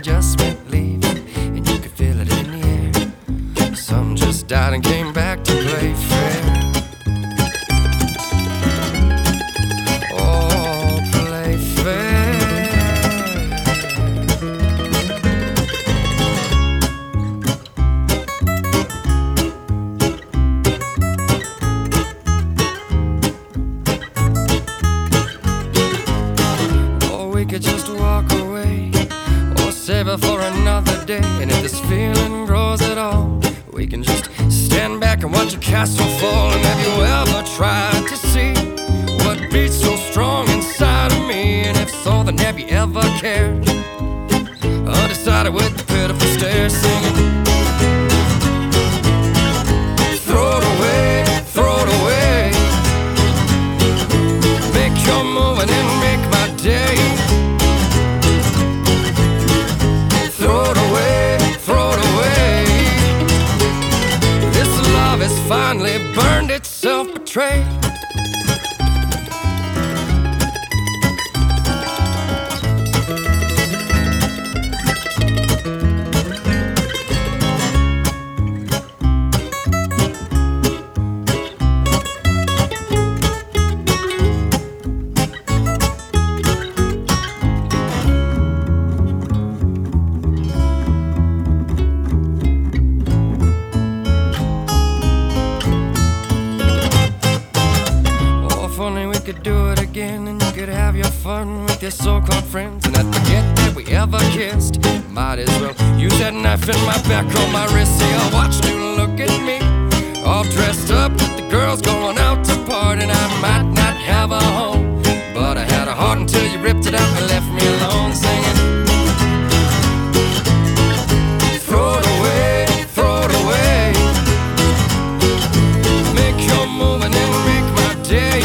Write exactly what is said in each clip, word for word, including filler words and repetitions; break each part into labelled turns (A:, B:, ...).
A: just went leaving, and you could feel it in the air. Some just died and came back to play fair. Oh, play fair. Or we could just walk away, or save it for another day. And if this feeling grows at all, we can just stand back and watch a castle fall. And have you ever tried to see what beats so strong inside of me? And if so, then have you ever cared? Undecided with the pitiful stare, singing, throw it away, throw it away. Make your move and then make my day. Throw it away, throw it away. This love has finally burned itself betrayed. Funny, we could do it again, and you could have your fun with your so-called friends, and I'd forget that we ever kissed. Might as well use that knife in my back on my wrist. See, I watched you look at me, all dressed up with the girls going out to party, and I might not have a home, but I had a heart until you ripped it out and left me alone, singing, throw it away, throw it away. Make your move and then make my day.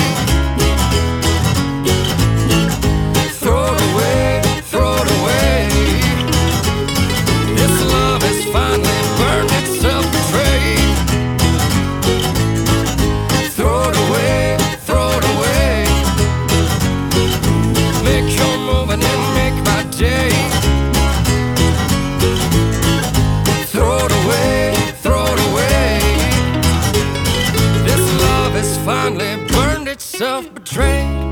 A: Finally burned itself betrayed.